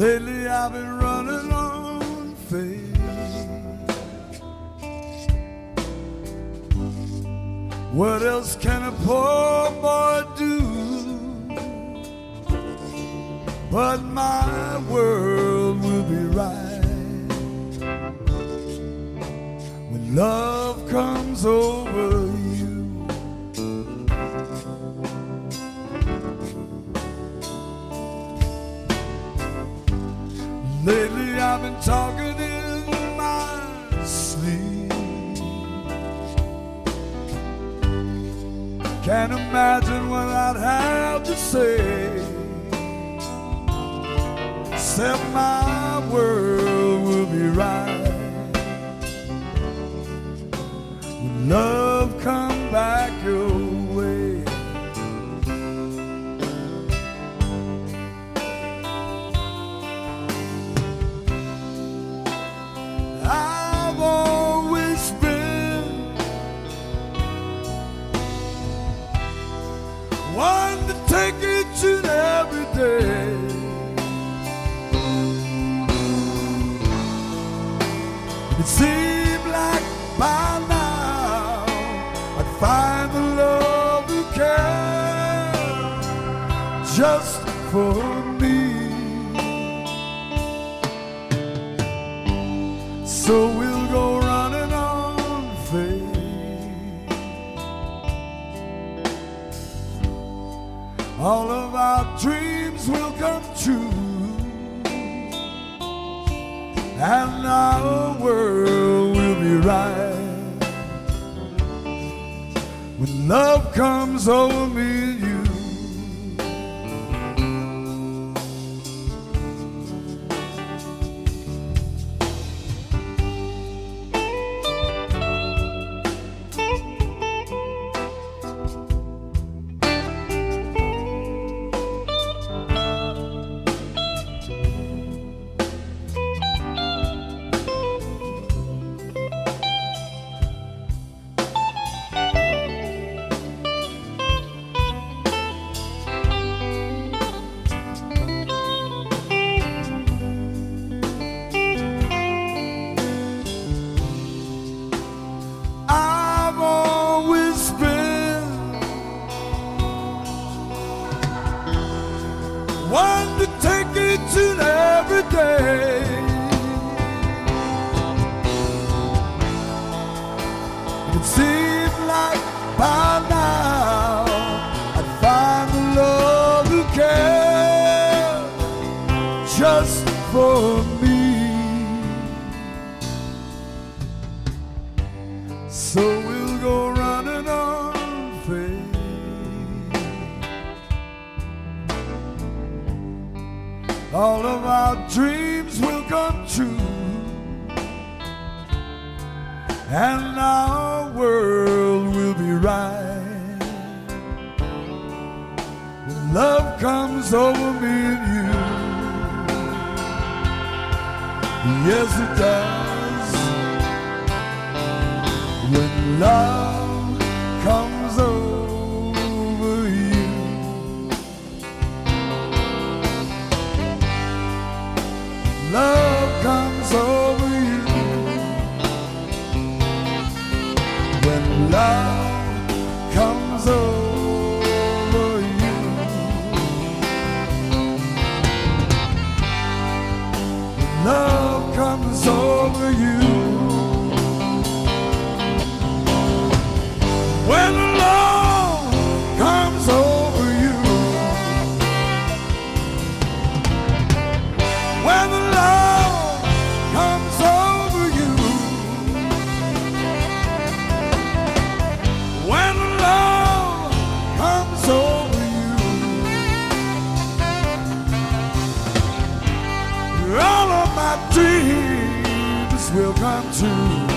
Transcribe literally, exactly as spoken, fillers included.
Lately I've been running on faith. What else can a poor boy do? But my world will be right when love comes over you. Lately I've been talking in my sleep. Can't imagine what I'd have to say, except my world will be right when love come back your way. I've always been one to take each and every day. It seemed like by now I'd find the love who cares just for me. So we'll go running on faith. All of our dreams will come true, and our world will be right when love comes over me and you. One to take each and every day. It seemed like by now I'd find the love who cares just for me. So we'll go running on faith. All of our dreams will come true, and our world will be right when love comes over me and you. Yes, it does. When love comes over you. Love comes over you. When love comes over you. When love comes over you. When love comes over you. When the love comes over you. When the love comes over you. All of my dreams will come true.